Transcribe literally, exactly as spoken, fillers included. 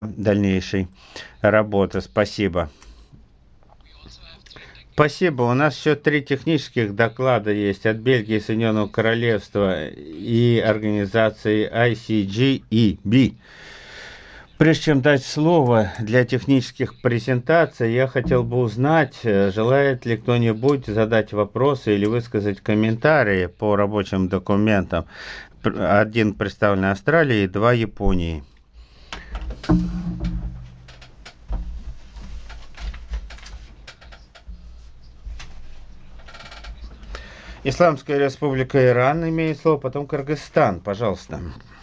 дальнейшей работы. Спасибо. Спасибо. У нас еще три технических доклада есть от Бельгии, Соединенного Королевства и организации I C G E B. Прежде чем дать слово для технических презентаций, я хотел бы узнать, желает ли кто-нибудь задать вопросы или высказать комментарии по рабочим документам. Один представлен Австралией, два Японии. Исламская республика Иран имеет слово, потом Кыргызстан, пожалуйста.